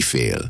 fél.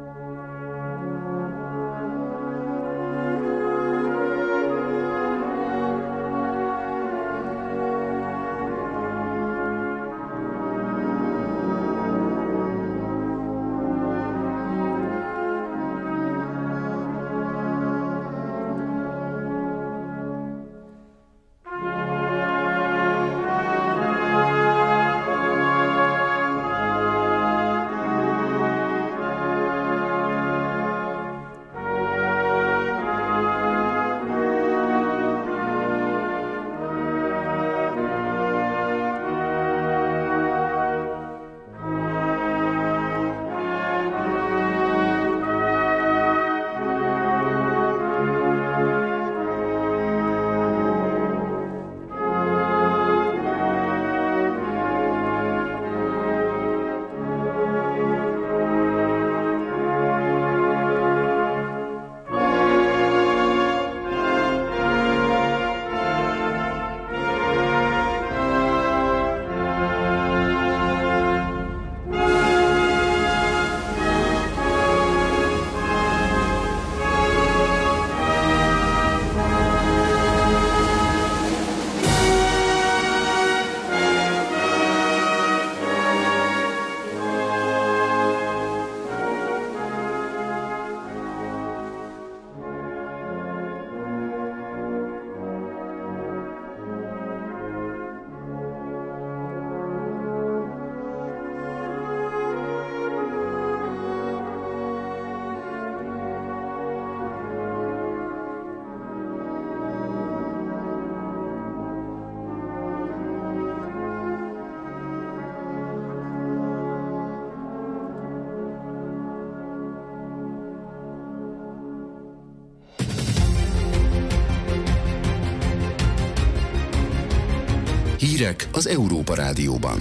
Hírek az Európa Rádióban.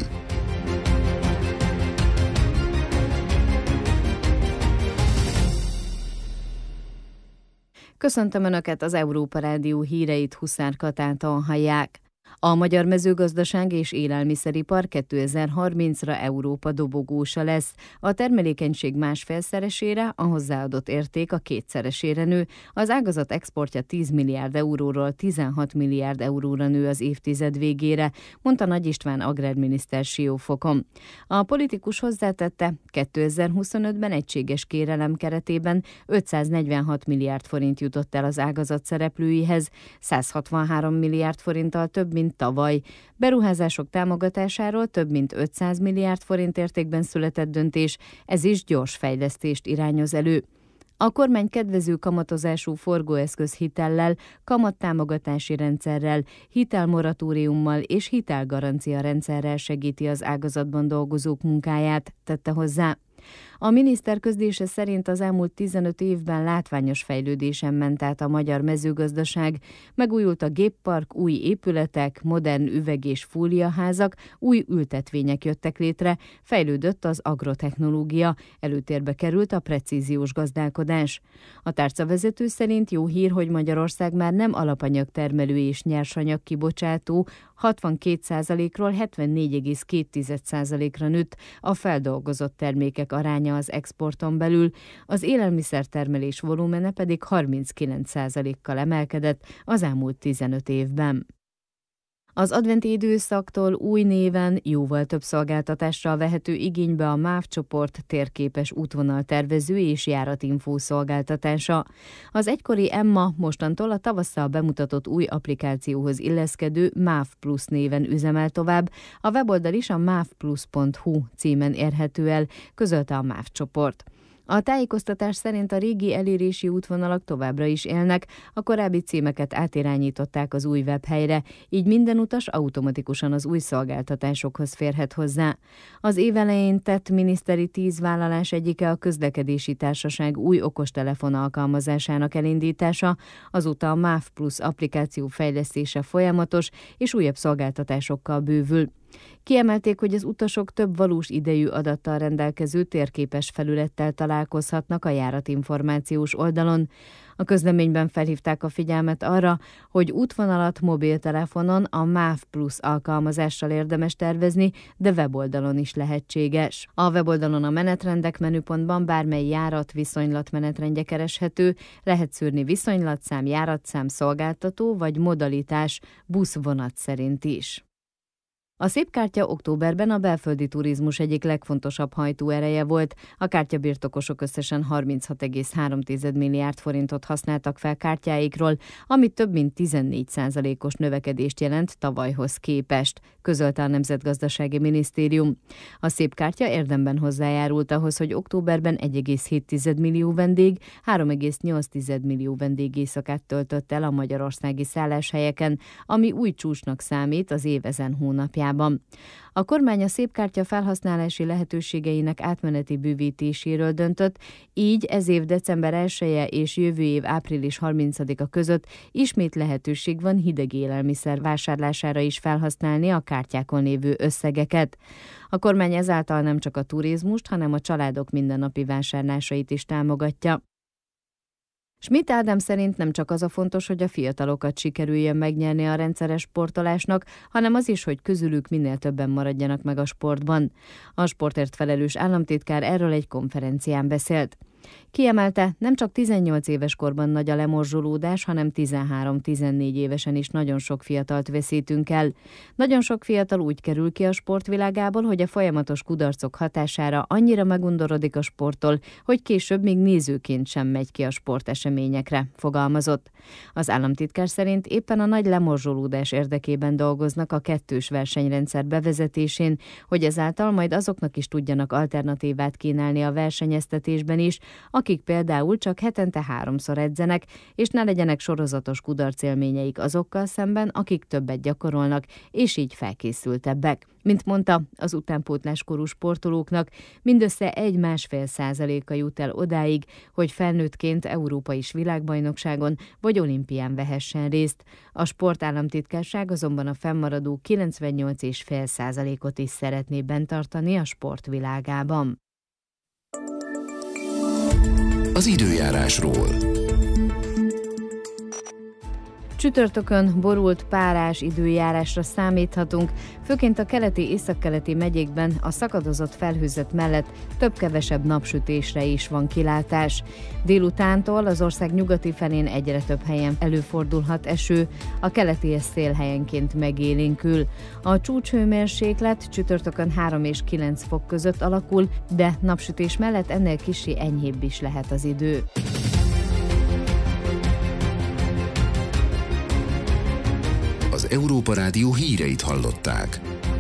Köszöntöm Önöket, az Európa Rádió híreit Huszár Katától hallják. A magyar mezőgazdaság és élelmiszeripar 2030-ra Európa dobogósa lesz. A termelékenység másfélszeresére, a hozzáadott érték a kétszeresére nő, az ágazat exportja 10 milliárd euróról 16 milliárd euróra nő az évtized végére, mondta Nagy István agrárminiszter Siófokon. A politikus hozzátette, 2025-ben egységes kérelem keretében 546 milliárd forint jutott el az ágazat szereplőihez, 163 milliárd forinttal több, mint tavaly. Beruházások támogatásáról több mint 500 milliárd forint értékben született döntés, ez is gyors fejlesztést irányoz elő. A kormány kedvező kamatozású forgóeszköz hitellel, kamattámogatási rendszerrel, hitelmoratóriummal és hitelgarancia rendszerrel segíti az ágazatban dolgozók munkáját, tette hozzá. A miniszter közlése szerint az elmúlt 15 évben látványos fejlődésen ment át a magyar mezőgazdaság, megújult a géppark, új épületek, modern üveg- és fóliaházak, új ültetvények jöttek létre, fejlődött az agrotechnológia, előtérbe került a precíziós gazdálkodás. A tárcavezető szerint jó hír, hogy Magyarország már nem alapanyagtermelő és nyersanyag kibocsátó, 62%-ról 74,2%-ra nőtt a feldolgozott termékek aránya az exporton belül, az élelmiszertermelés volumene pedig 39%-kal emelkedett az elmúlt 15 évben. Az adventi időszaktól új néven jóval több szolgáltatással vehető igénybe a MÁV csoport térképes útvonaltervező és járatinfó szolgáltatása. Az egykori Emma mostantól a tavasszal bemutatott új applikációhoz illeszkedő MÁV Plus néven üzemel tovább, a weboldal is a mavplus.hu címen érhető el, közölte a MÁV csoport. A tájékoztatás szerint a régi elérési útvonalak továbbra is élnek, a korábbi címeket átirányították az új webhelyre, így minden utas automatikusan az új szolgáltatásokhoz férhet hozzá. Az év elején tett miniszteri 10 vállalás egyike a közlekedési társaság új okostelefon alkalmazásának elindítása, azóta a MÁV Plus applikáció fejlesztése folyamatos és újabb szolgáltatásokkal bővül. Kiemelték, hogy az utasok több valós idejű adattal rendelkező térképes felülettel találkozhatnak a járatinformációs oldalon. A közleményben felhívták a figyelmet arra, hogy útvonalat mobiltelefonon a MÁV Plus alkalmazással érdemes tervezni, de weboldalon is lehetséges. A weboldalon a menetrendek menüpontban bármely járat viszonylat menetrendje kereshető, lehet szűrni viszonylatszám, járatszám, szolgáltató vagy modalitás busz-vonat szerint is. A Szép Kártya októberben a belföldi turizmus egyik legfontosabb hajtóereje volt. A kártyabirtokosok összesen 36,3 milliárd forintot használtak fel kártyáikról, ami több mint 14%-os növekedést jelent tavalyhoz képest, közölte a Nemzetgazdasági Minisztérium. A Szép Kártya érdemben hozzájárult ahhoz, hogy októberben 1,7 millió vendég, 3,8 millió vendég éjszakát töltött el a magyarországi szálláshelyeken, ami új csúcsnak számít az év ezen hónapjában. A kormány a Szép Kártya felhasználási lehetőségeinek átmeneti bővítéséről döntött, így ez év december 1-e és jövő év április 30-a között ismét lehetőség van hideg élelmiszer vásárlására is felhasználni a kártyákon lévő összegeket. A kormány ezáltal nem csak a turizmust, hanem a családok mindennapi vásárlásait is támogatja. Schmidt Ádám szerint nem csak az a fontos, hogy a fiatalokat sikerüljön megnyerni a rendszeres sportolásnak, hanem az is, hogy közülük minél többen maradjanak meg a sportban. A sportért felelős államtitkár erről egy konferencián beszélt. Kiemelte, nem csak 18 éves korban nagy a lemorzsolódás, hanem 13-14 évesen is nagyon sok fiatalt veszítünk el. Nagyon sok fiatal úgy kerül ki a sportvilágából, hogy a folyamatos kudarcok hatására annyira megundorodik a sporttól, hogy később még nézőként sem megy ki a sporteseményekre, fogalmazott. Az államtitkár szerint éppen a nagy lemorzsolódás érdekében dolgoznak a kettős versenyrendszer bevezetésén, hogy ezáltal majd azoknak is tudjanak alternatívát kínálni a versenyeztetésben is, akik például csak hetente 3-szor edzenek, és ne legyenek sorozatos kudarcélményeik azokkal szemben, akik többet gyakorolnak, és így felkészültebbek. Mint mondta, az utánpótláskorú sportolóknak mindössze 1,5%-a jut el odáig, hogy felnőttként európai és világbajnokságon vagy olimpián vehessen részt. A sportállamtitkárság azonban a fennmaradó 98,5%-ot is szeretné bent tartani a sportvilágában. Az időjárásról. Csütörtökön borult, párás időjárásra számíthatunk, főként a keleti, északkeleti megyékben a szakadozott felhőzet mellett több-kevesebb napsütésre is van kilátás. Délutántól az ország nyugati felén egyre több helyen előfordulhat eső, a keleti szél helyenként megélénkül. A csúcshőmérséklet csütörtökön 3 és 9 fok között alakul, de napsütés mellett ennél kissé enyhébb is lehet az idő. Az Európa Rádió híreit hallották.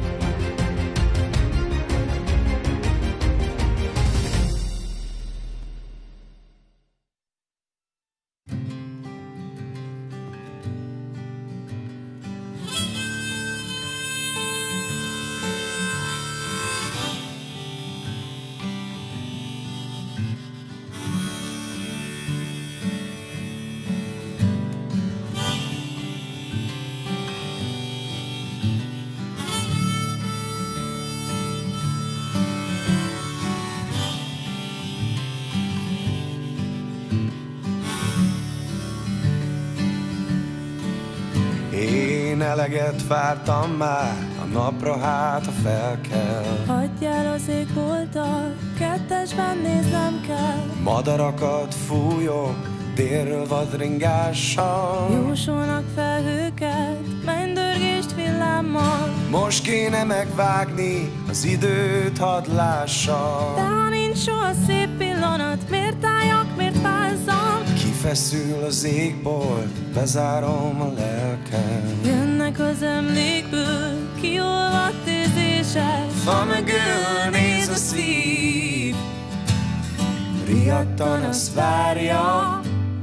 Én eleget vártam már, a napra hát, ha felkel. Hagyjál az égbolttal, kettesben néznem kell. Madarakat fújok, délről vadringással. Jósolnak felhőket, mennydörgést villámmal. Most kéne megvágni, az időt hadd lássam. De ha nincs soha szép pillanat, miért álljak, miért fázzam? Kifeszül az égbolt, bezárom a lelkem. Jönnek az emlékből, kiolvadt érzések. Fa mögül néz a szív, riadtan azt várja.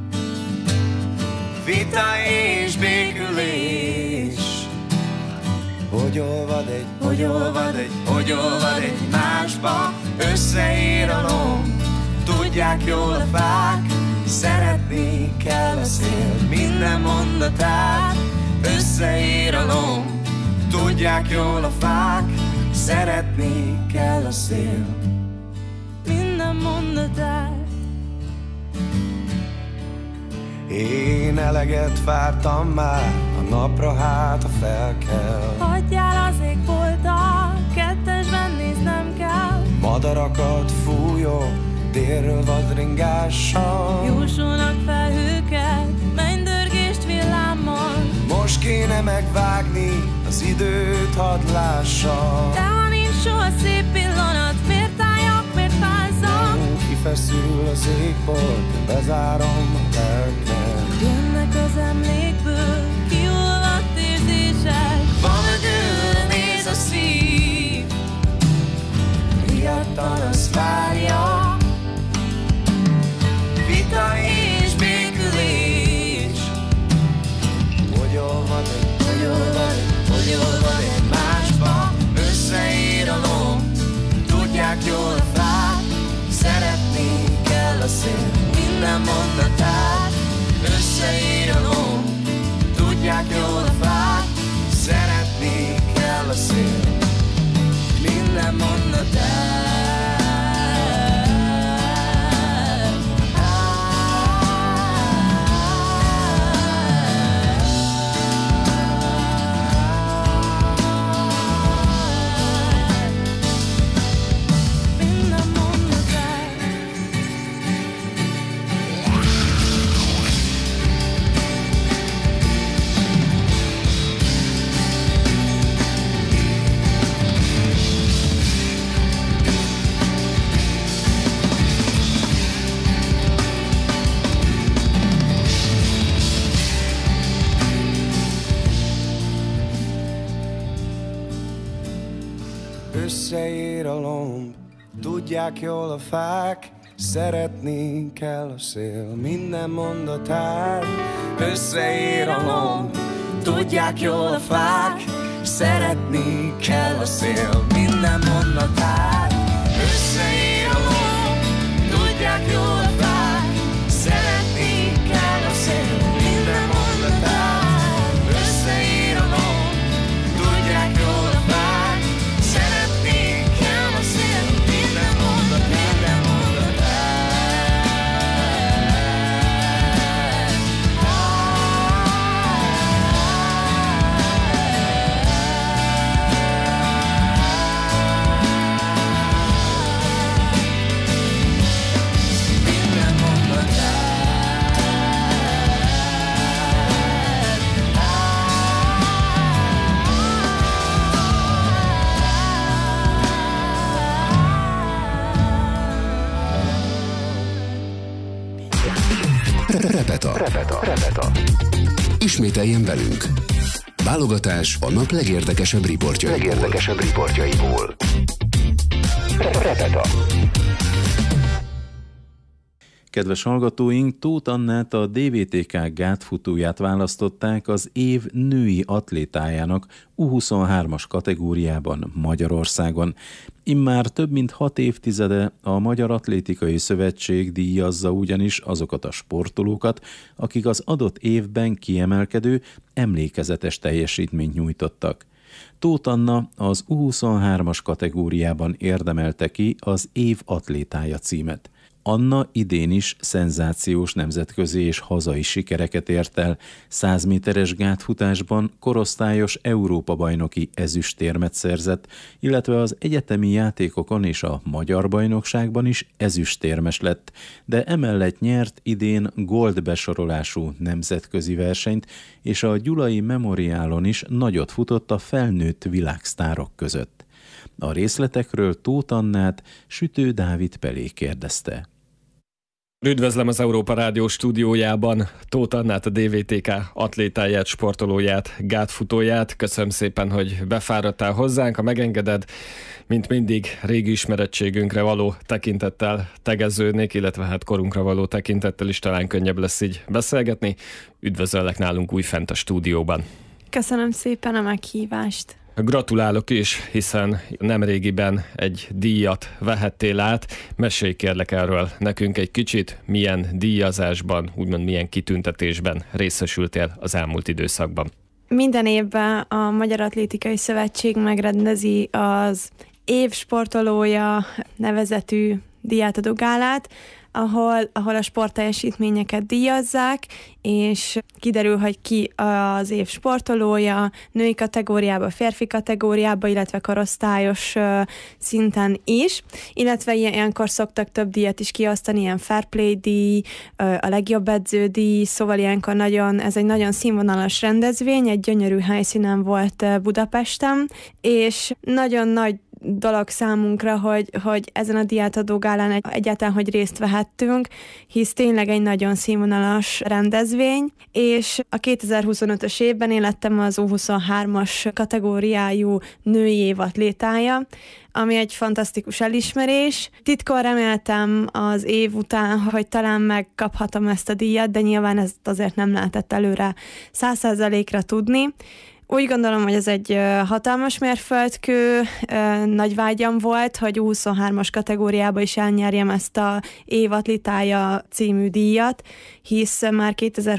Vita és békülés, hogy olvad egy másba. Összeér a lomb, tudják jól a fák. Szeretni kell a szél minden mondatát. Összeér a lomb, tudják jól a fák, szeretni kell a szél. Minden mondatát. Én eleget vártam már, a napra hát, ha felkel. Hagyjál az égbolttal, kettesben néznem kell. Madarakat fújok, délről vadringással. Jósolnak felhőket, mennydörgést villámmal. Most kéne megvágni az időt, hadd lássam. De ha nincs soha szép pillanat, miért álljak, miért fázzak? Kifeszül az égbolt, bezárom a lelkem. Jönnek az emlékből kiolvadt érzések. Valamedől néz a szív, Riadtan azt várja, vita és békülés. Hogyolvad egymásba, összeér a lomb, tudják jól a fák, szeretni kell a szél. Minden mondatát, összeér a lomb, tudják jól a fák, szeretni kell a szél. Minden mondatát. minden mondatát. Összeér a lomb, tudják jól a fák, szeretni kell a szél. Minden mondatát, összeér a lomb, tudják jól a fák, szeretni kell a szél. Minden mondatát, összeér a lomb, tudják jól a fák, szeretni kell a szél. Minden mondatát, összeér a lomb, tudják jól a fák, szeretni kell a szél. Minden mondatát, minden mondatát. Minden Repeta. Ismételjen velünk. Válogatás a nap legérdekesebb riportjaiból. Repeta. Kedves hallgatóink, Tóth Annát, a DVTK gátfutóját választották az év női atlétájának U23-as kategóriában Magyarországon. Immár több mint 6 évtizede a Magyar Atlétikai Szövetség díjazza ugyanis azokat a sportolókat, akik az adott évben kiemelkedő, emlékezetes teljesítményt nyújtottak. Tóth Anna az U23-as kategóriában érdemelte ki az év atlétája címet. Anna idén is szenzációs nemzetközi és hazai sikereket ért el. 100 méteres gátfutásban korosztályos Európa-bajnoki ezüstérmet szerzett, illetve az egyetemi játékokon és a magyar bajnokságban is ezüstérmes lett, de emellett nyert idén gold besorolású nemzetközi versenyt, és a Gyulai Memoriálon is nagyot futott a felnőtt világsztárok között. A részletekről Tóth Annát Sütő Dávid Pelé kérdezte. Üdvözlöm az Európa Rádió stúdiójában Tóth Annát, a DVTK atlétáját, sportolóját, gátfutóját. Köszönöm szépen, hogy befáradtál hozzánk, ha megengeded. Mint mindig, régi ismerettségünkre való tekintettel tegeződnék, illetve hát korunkra való tekintettel is talán könnyebb lesz így beszélgetni. Üdvözöllek nálunk újfent a stúdióban. Köszönöm szépen a meghívást. Gratulálok is, hiszen nemrégiben egy díjat vehettél át. Mesélj kérlek erről nekünk egy kicsit, milyen díjazásban, úgymond milyen kitüntetésben részesültél az elmúlt időszakban. Minden évben a Magyar Atlétikai Szövetség megrendezi az év sportolója nevezetű díjátadó gálát, ahol a sportteljesítményeket díjazzák, és kiderül, hogy ki az év sportolója, női kategóriába, férfi kategóriába, illetve korosztályos szinten is, illetve ilyenkor szoktak több díjat is kiosztani, ilyen fair play díj, a legjobb edződíj, szóval ilyenkor ez egy nagyon színvonalas rendezvény, egy gyönyörű helyszínen volt Budapesten, és nagyon nagy dolog számunkra, hogy ezen a díjátadó gálán egyáltalán, hogy részt vehettünk, hisz tényleg egy nagyon színvonalas rendezvény, és a 2025-ös évben én lettem az U23-as kategóriájú női évatlétája, ami egy fantasztikus elismerés. Titkon reméltem az év után, hogy talán megkaphatom ezt a díjat, de nyilván ezt azért nem lehetett előre 100%-ra tudni. Úgy gondolom, hogy ez egy hatalmas mérföldkő, nagy vágyam volt, hogy U23-as kategóriába is elnyerjem ezt a év atlétája című díjat, hisz már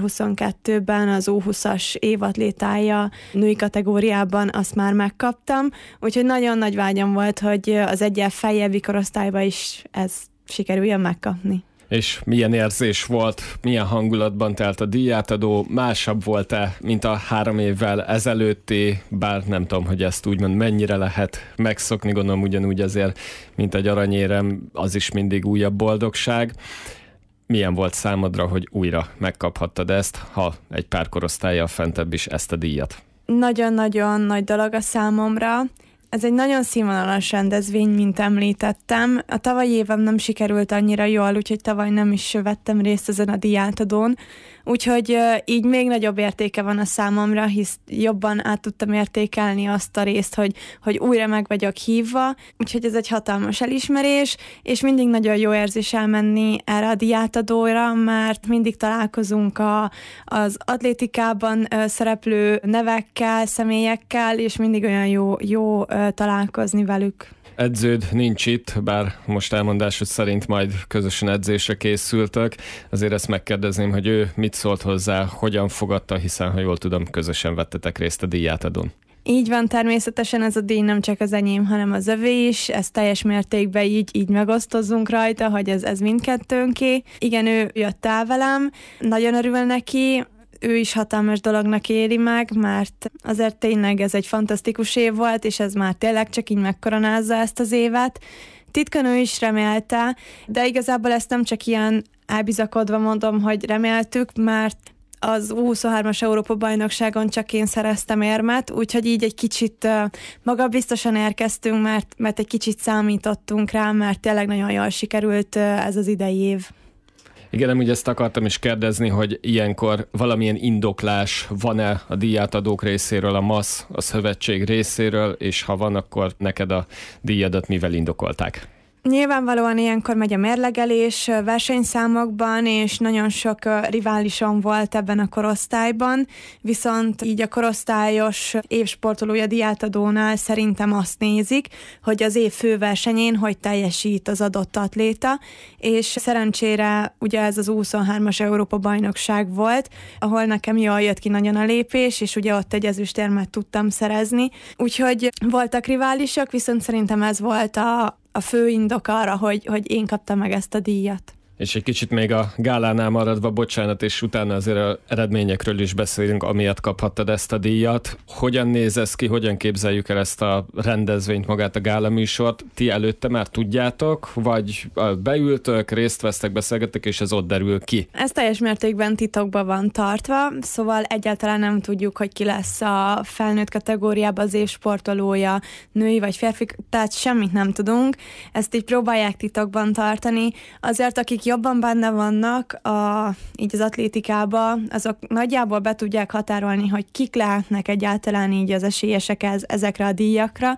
2022-ben az U20-as év atlétája női kategóriában azt már megkaptam, úgyhogy nagyon nagy vágyam volt, hogy az egyel feljebbi korosztályba is ez sikerüljön megkapni. És milyen érzés volt, milyen hangulatban telt a díjátadó, másabb volt-e, mint a 3 évvel ezelőtti, bár nem tudom, hogy ezt úgymond mennyire lehet megszokni, gondolom ugyanúgy azért, mint egy aranyérem, az is mindig újabb boldogság. Milyen volt számodra, hogy újra megkaphattad ezt, ha egy pár korosztállyal fentebb is ezt a díjat? Nagyon-nagyon nagy dolog a számomra. Ez egy nagyon színvonalas rendezvény, mint említettem. A tavalyi évem nem sikerült annyira jól, úgyhogy tavaly nem is vettem részt ezen a díjátadón. Úgyhogy így még nagyobb értéke van a számomra, hisz jobban át tudtam értékelni azt a részt, hogy újra meg vagyok hívva. Úgyhogy ez egy hatalmas elismerés, és mindig nagyon jó érzés elmenni erre a díjátadóra, mert mindig találkozunk az atlétikában szereplő nevekkel, személyekkel, és mindig olyan jó találkozni velük. Edződ nincs itt, bár most elmondásod szerint majd közösen edzésre készültök. Azért ezt megkérdezném, hogy ő mit szólt hozzá, hogyan fogadta, hiszen, ha jól tudom, közösen vettetek részt a díjátadón. Így van, természetesen ez a díj nem csak az enyém, hanem az övé is, ezt teljes mértékben így megosztozzunk rajta, hogy ez mindkettőnké. Igen, ő jött el velem, nagyon örül neki, ő is hatalmas dolognak éli meg, mert azért tényleg ez egy fantasztikus év volt, és ez már tényleg csak így megkoronázza ezt az évet. Titkon ő is remélte, de igazából ezt nem csak ilyen elbizakodva mondom, hogy reméltük, mert az U23-as Európa-bajnokságon csak én szereztem érmet, úgyhogy így egy kicsit magabiztosan érkeztünk, mert egy kicsit számítottunk rá, mert tényleg nagyon jól sikerült ez az idei év. Igen, nem úgy ezt akartam is kérdezni, hogy ilyenkor valamilyen indoklás van-e a díjátadók részéről, a MASZ, a szövetség részéről, és ha van, akkor neked a díjadat mivel indokolták? Nyilvánvalóan ilyenkor megy a mérlegelés versenyszámokban, és nagyon sok riválisom volt ebben a korosztályban, viszont így a korosztályos évsportolója díjátadónál szerintem azt nézik, hogy az év főversenyén hogy teljesít az adott atléta, és szerencsére ugye ez az U23-as Európa-bajnokság volt, ahol nekem jól jött ki nagyon a lépés, és ugye ott egy ezüstérmet tudtam szerezni, úgyhogy voltak riválisok, viszont szerintem ez volt a fő indok arra, hogy én kaptam meg ezt a díjat. És egy kicsit még a gálánál maradva, bocsánat, és utána azért az eredményekről is beszélünk, amiatt kaphattad ezt a díjat. Hogyan néz ez ki, hogyan képzeljük el ezt a rendezvényt, magát a gálaműsort? Ti előtte már tudjátok, vagy beültök, részt vesztek, beszélgettek, és ez ott derül ki? Ez teljes mértékben titokban van tartva, szóval egyáltalán nem tudjuk, hogy ki lesz a felnőtt kategóriában az év sportolója, női vagy férfi, tehát semmit nem tudunk. Ezt így próbálják titokban tartani. Azért, akik jobban benne vannak így az atlétikába, azok nagyjából be tudják határolni, hogy kik lehetnek egyáltalán így az esélyesek ezekre a díjakra,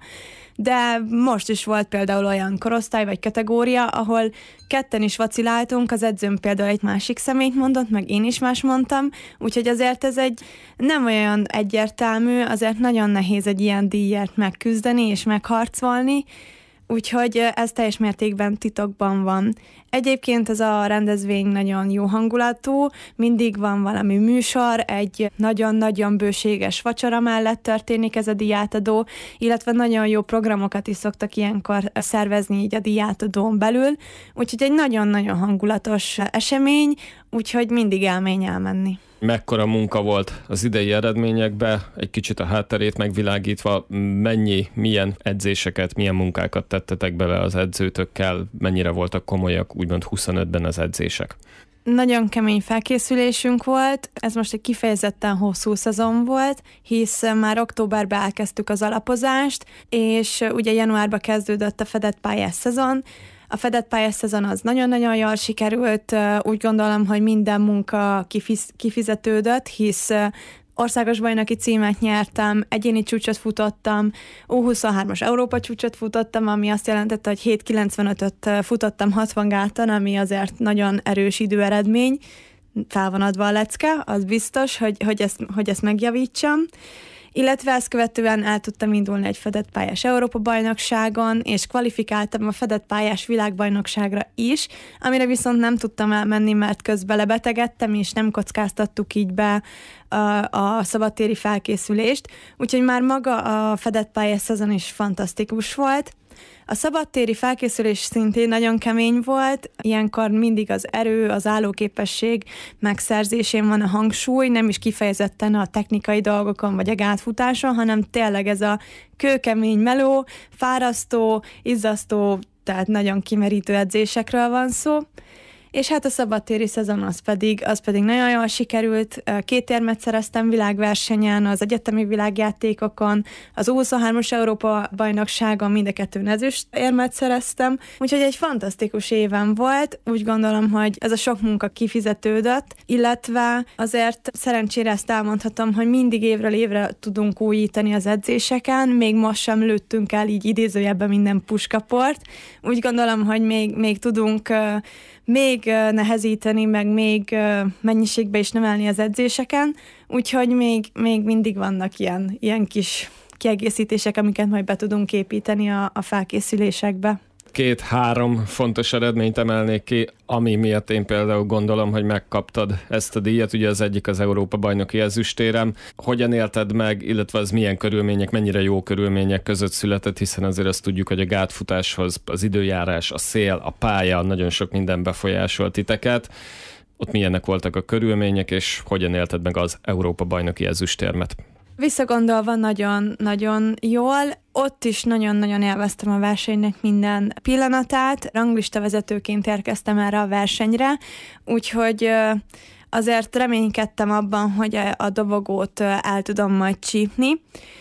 de most is volt például olyan korosztály vagy kategória, ahol ketten is vaciláltunk, az edzőm például egy másik személyt mondott, meg én is más mondtam, úgyhogy azért ez egy nem olyan egyértelmű, azért nagyon nehéz egy ilyen díjért megküzdeni és megharcolni, úgyhogy ez teljes mértékben titokban van. Egyébként ez a rendezvény nagyon jó hangulatú, mindig van valami műsor, egy nagyon-nagyon bőséges vacsora mellett történik ez a díjátadó, illetve nagyon jó programokat is szoktak ilyenkor szervezni így a díjátadón belül, úgyhogy egy nagyon-nagyon hangulatos esemény, úgyhogy mindig élmény elmenni. Mekkora munka volt az idei eredményekbe, egy kicsit a hátterét megvilágítva, milyen edzéseket, milyen munkákat tettetek bele az edzőtökkel, mennyire voltak komolyak, úgymond 25-ben az edzések? Nagyon kemény felkészülésünk volt, ez most egy kifejezetten hosszú szezon volt, hisz már októberben elkezdtük az alapozást, és ugye januárban kezdődött a fedett pályás szezon. A fedett pályás szezon az nagyon-nagyon jól sikerült, úgy gondolom, hogy minden munka kifizetődött, hisz országos bajnoki címet nyertem, egyéni csúcsot futottam, U23-as Európa csúcsot futottam, ami azt jelentette, hogy 7.95-öt futottam 60 gáton, ami azért nagyon erős időeredmény. Fel van adva a lecke, az biztos, hogy ezt megjavítsam. Illetve ezt követően el tudtam indulni egy fedett pályás Európa-bajnokságon, és kvalifikáltam a fedett pályás világbajnokságra is, amire viszont nem tudtam elmenni, mert közben lebetegedtem, és nem kockáztattuk így be a szabadtéri felkészülést, úgyhogy már maga a fedett pályás szezon is fantasztikus volt. A szabadtéri felkészülés szintén nagyon kemény volt, ilyenkor mindig az erő, az állóképesség megszerzésén van a hangsúly, nem is kifejezetten a technikai dolgokon vagy a gátfutáson, hanem tényleg ez a kőkemény meló, fárasztó, izzasztó, tehát nagyon kimerítő edzésekről van szó. És hát a szabadtéri szezon az pedig nagyon jól sikerült. 2 érmet szereztem világversenyen, az egyetemi világjátékokon, az U23-as Európa-bajnokságon mind a 2 ezüst érmet szereztem, úgyhogy egy fantasztikus évem volt. Úgy gondolom, hogy ez a sok munka kifizetődött, illetve azért szerencsére ezt elmondhatom, hogy mindig évről évre tudunk újítani az edzéseken, még most sem lőttünk el így idézőjebben minden puskaport. Úgy gondolom, hogy még tudunk még nehezíteni, meg még mennyiségbe is növelni az edzéseken, úgyhogy még mindig vannak ilyen kis kiegészítések, amiket majd be tudunk építeni a felkészülésekbe. 2-3 fontos eredményt emelnék ki, ami miatt én például gondolom, hogy megkaptad ezt a díjat. Ugye az egyik az Európa-bajnoki ezüstérem. Hogyan élted meg, illetve az milyen körülmények, mennyire jó körülmények között született, hiszen azért azt tudjuk, hogy a gátfutáshoz az időjárás, a szél, a pálya, nagyon sok minden befolyásolt titeket. Ott milyenek voltak a körülmények, és hogyan élted meg az Európa-bajnoki ezüstérmet? Visszagondolva nagyon-nagyon jól, ott is nagyon-nagyon élveztem a versenynek minden pillanatát, ranglista vezetőként érkeztem erre a versenyre, úgyhogy azért reménykedtem abban, hogy a dobogót el tudom majd csípni.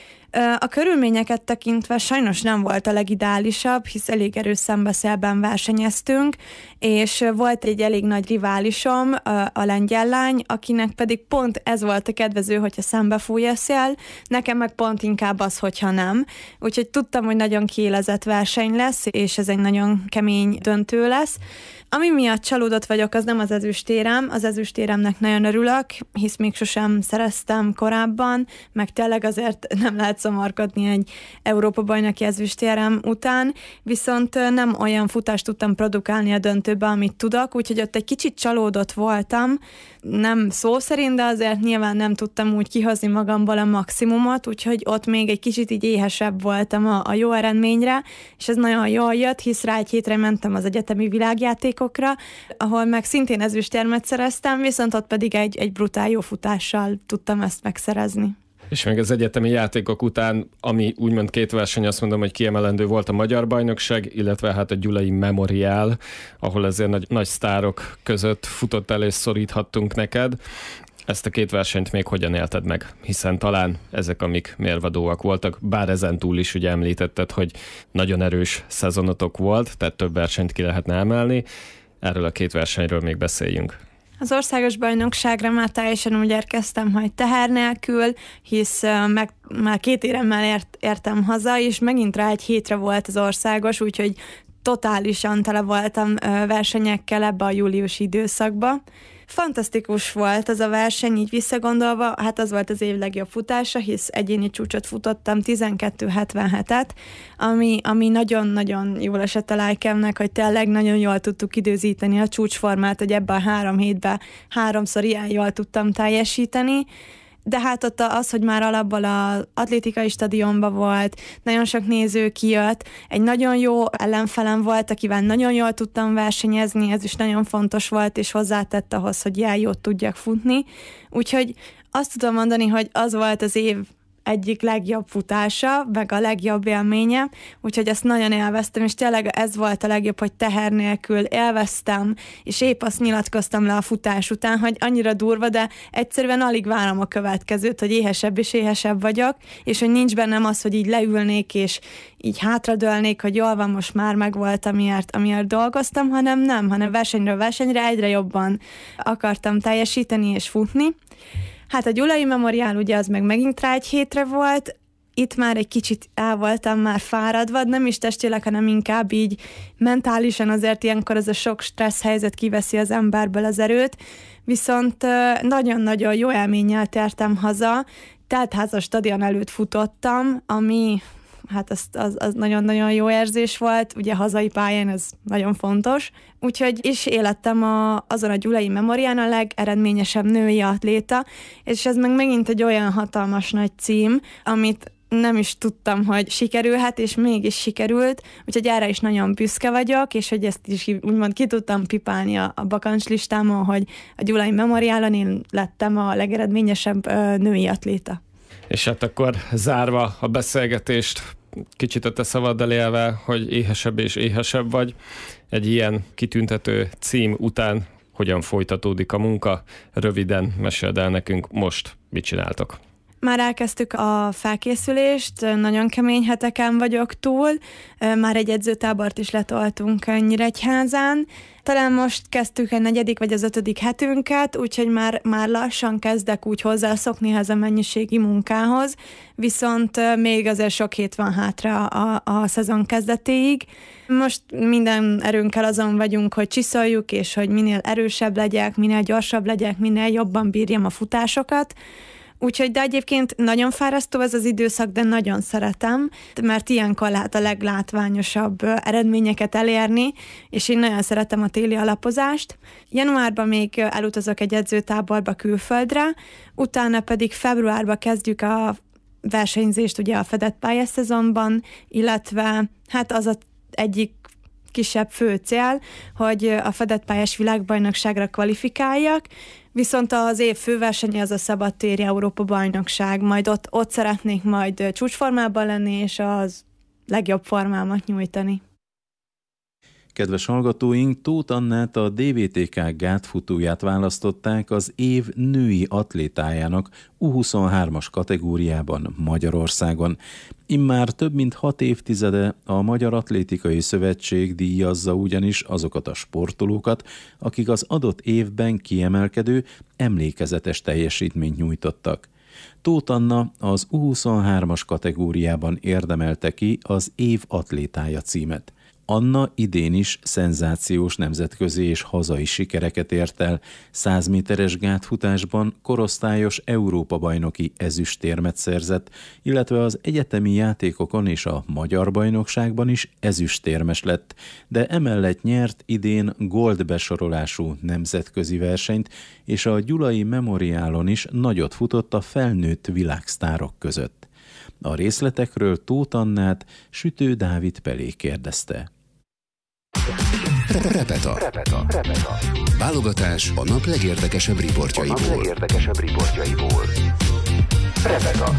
A körülményeket tekintve sajnos nem volt a legideálisabb, hisz elég erős szembeszélben versenyeztünk, és volt egy elég nagy riválisom, a lengyel lány, akinek pedig pont ez volt a kedvező, hogyha szembefúj a szél, nekem meg pont inkább az, hogyha nem. Úgyhogy tudtam, hogy nagyon kiélezett verseny lesz, és ez egy nagyon kemény döntő lesz. Ami miatt csalódott vagyok, az nem az ezüstérem. Az ezüstéremnek nagyon örülök, hisz még sosem szereztem korábban, meg tényleg azért nem lehet szamarkodni egy Európa-bajnoki ezüstérem után, viszont nem olyan futást tudtam produkálni a döntőbe, amit tudok, úgyhogy ott egy kicsit csalódott voltam, nem szó szerint, de azért nyilván nem tudtam úgy kihozni magamból a maximumot, úgyhogy ott még egy kicsit így éhesebb voltam a jó eredményre, és ez nagyon jól jött, hisz rá egy hétre mentem az egyetemi világjátékokra, ahol meg szintén ezüstérmet szereztem, viszont ott pedig egy brutál jó futással tudtam ezt megszerezni. És még az egyetemi játékok után, ami úgymond 2 verseny, azt mondom, hogy kiemelendő volt a Magyar Bajnokság, illetve hát a Gyulai Memoriál, ahol azért nagy sztárok között futottál és szoríthattunk neked. Ezt a 2 versenyt még hogyan élted meg? Hiszen talán ezek, amik mérvadóak voltak, bár ezen túl is ugye említetted, hogy nagyon erős szezonotok volt, tehát több versenyt ki lehetne emelni. Erről a 2 versenyről még beszéljünk. Az országos bajnokságra már teljesen úgy érkeztem, hogy teher nélkül, hisz már 2 éremmel értem haza, és megint rá egy hétre volt az országos, úgyhogy totálisan tele voltam versenyekkel ebbe a júliusi időszakba. Fantasztikus volt az a verseny, így visszagondolva, hát az volt az év legjobb futása, hisz egyéni csúcsot futottam, 12.77-et, ami nagyon-nagyon jól esett a lelkemnek, hogy tényleg nagyon jól tudtuk időzíteni a csúcsformát, hogy ebben a 3 hétben 3-szor ilyen jól tudtam teljesíteni. De hát ott az, hogy már alapból az atlétikai stadionban volt, nagyon sok néző kijött, egy nagyon jó ellenfelem volt, akivel nagyon jól tudtam versenyezni, ez is nagyon fontos volt, és hozzátett ahhoz, hogy ilyen jót tudjak futni. Úgyhogy azt tudom mondani, hogy az volt az év egyik legjobb futása, meg a legjobb élménye, úgyhogy ezt nagyon élveztem, és tényleg ez volt a legjobb, hogy teher nélkül élveztem, és épp azt nyilatkoztam le a futás után, hogy annyira durva, de egyszerűen alig várom a következőt, hogy éhesebb és éhesebb vagyok, és hogy nincs bennem az, hogy így leülnék, és így hátradőlnék, hogy jól van, most már megvolt, amiért dolgoztam, hanem versenyről versenyre egyre jobban akartam teljesíteni és futni. Hát a Gyulai Memoriál ugye az meg megint rá egy hétre volt, itt már egy kicsit el voltam már fáradva, nem is testileg, hanem inkább így mentálisan, azért ilyenkor ez a sok stressz helyzet kiveszi az emberből az erőt, viszont nagyon-nagyon jó élménnyel tértem haza, teltházas stadion előtt futottam, ami hát az nagyon-nagyon jó érzés volt, ugye hazai pályán ez nagyon fontos. Úgyhogy is élettem azon a Gyulai Memorián a legeredményesebb női atléta, és ez meg megint egy olyan hatalmas nagy cím, amit nem is tudtam, hogy sikerülhet, és mégis sikerült, úgyhogy erre is nagyon büszke vagyok, és hogy ezt is úgymond ki tudtam pipálni a bakancslistámon, hogy a Gyulai Memoriálon én lettem a legeredményesebb női atléta. És hát akkor zárva a beszélgetést, kicsit a te szavaddal élve, hogy éhesebb és éhesebb vagy, egy ilyen kitüntető cím után hogyan folytatódik a munka? Röviden meséld el nekünk most, mit csináltok? Már elkezdtük a felkészülést, nagyon kemény heteken vagyok túl, már egy edzőtábort is letoltunk Nyíregyházán. Talán most kezdtük a 4. vagy az 5. hetünket, úgyhogy már lassan kezdek úgy hozzászokni ez a mennyiségi munkához, viszont még azért sok hét van hátra a szezon kezdetéig. Most minden erőnkkel azon vagyunk, hogy csiszoljuk, és hogy minél erősebb legyek, minél gyorsabb legyek, minél jobban bírjam a futásokat. Úgyhogy, de egyébként nagyon fárasztó ez az időszak, de nagyon szeretem, mert ilyenkor lehet a leglátványosabb eredményeket elérni, és én nagyon szeretem a téli alapozást. Januárban még elutazok egy edzőtáborba külföldre, utána pedig februárban kezdjük a versenyzést ugye a fedett pályaszezonban, illetve hát az egyik kisebb fő cél, hogy a fedett pályás világbajnokságra kvalifikáljak, viszont az év főversenye az a szabadtéri Európa-bajnokság, majd ott szeretnék majd csúcsformában lenni, és az legjobb formámat nyújtani. Kedves hallgatóink, Tóth Annát, a DVTK gátfutóját választották az év női atlétájának U23-as kategóriában Magyarországon. Immár több mint 6 évtizede a Magyar Atlétikai Szövetség díjazza ugyanis azokat a sportolókat, akik az adott évben kiemelkedő, emlékezetes teljesítményt nyújtottak. Tóth Anna az U23-as kategóriában érdemelte ki az év atlétája címet. Anna idén is szenzációs nemzetközi és hazai sikereket ért el. 100 méteres gátfutásban korosztályos Európa-bajnoki ezüstérmet szerzett, illetve az egyetemi játékokon és a magyar bajnokságban is ezüstérmes lett, de emellett nyert idén gold besorolású nemzetközi versenyt, és a Gyulai Memoriálon is nagyot futott a felnőtt világsztárok között. A részletekről Tóth Annát Sütő Dávid Pelé kérdezte. Repeta. Válogatás a nap legérdekesebb riportjaiból. Repeta.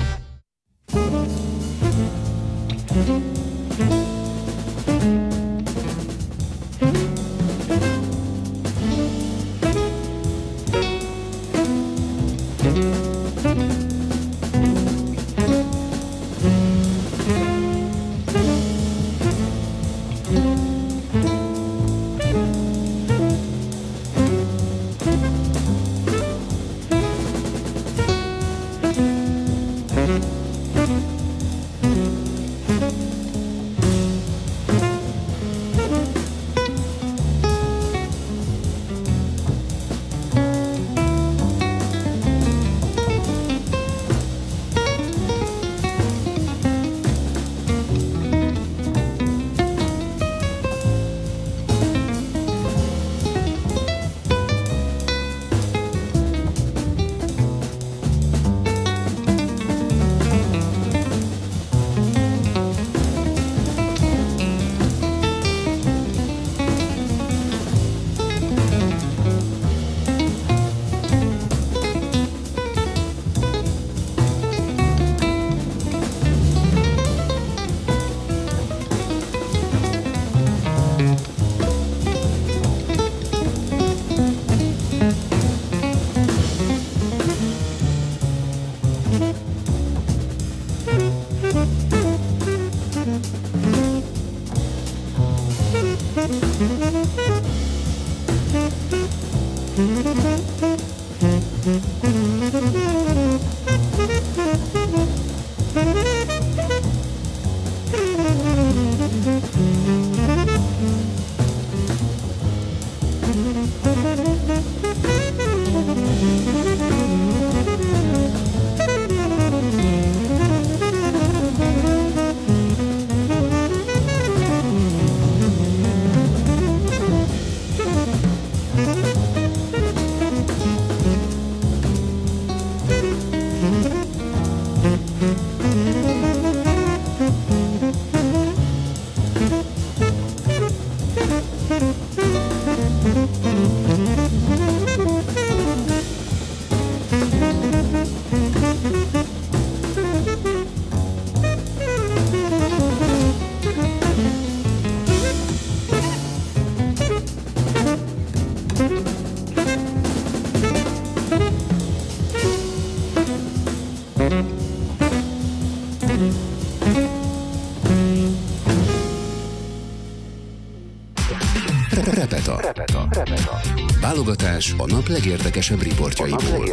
Repeta. Válogatás a nap legérdekesebb riportjaiból.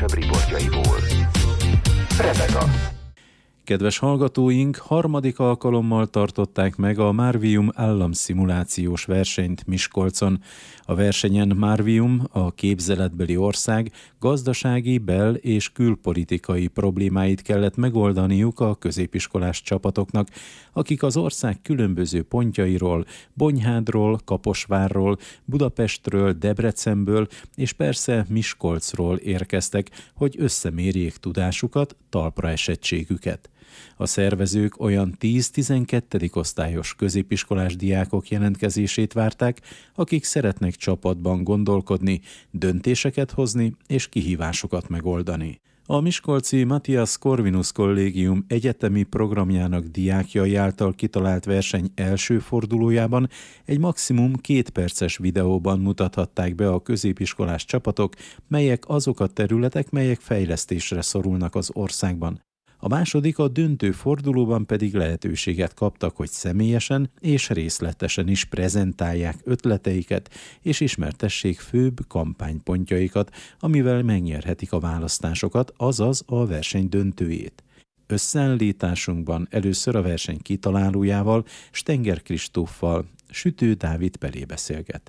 Repeta. Kedves hallgatóink, harmadik alkalommal tartották meg a Marvium államszimulációs versenyt Miskolcon. A versenyen Marvium, a képzeletbeli ország gazdasági, bel- és külpolitikai problémáit kellett megoldaniuk a középiskolás csapatoknak, akik az ország különböző pontjairól, Bonyhádról, Kaposvárról, Budapestről, Debrecenből és persze Miskolcról érkeztek, hogy összemérjék tudásukat, talpra esettségüket. A szervezők olyan 10-12. osztályos középiskolás diákok jelentkezését várták, akik szeretnek csapatban gondolkodni, döntéseket hozni és kihívásokat megoldani. A miskolci Matthias Corvinus Kollégium egyetemi programjának diákjai által kitalált verseny első fordulójában egy maximum 2 perces videóban mutathatták be a középiskolás csapatok, melyek azok a területek, melyek fejlesztésre szorulnak az országban. A második, a döntő fordulóban pedig lehetőséget kaptak, hogy személyesen és részletesen is prezentálják ötleteiket és ismertessék főbb kampánypontjaikat, amivel megnyerhetik a választásokat, azaz a verseny döntőjét. Összeállításunkban először a verseny kitalálójával, Stenger Kristóffal, Sütő Dávid Pelé beszélget.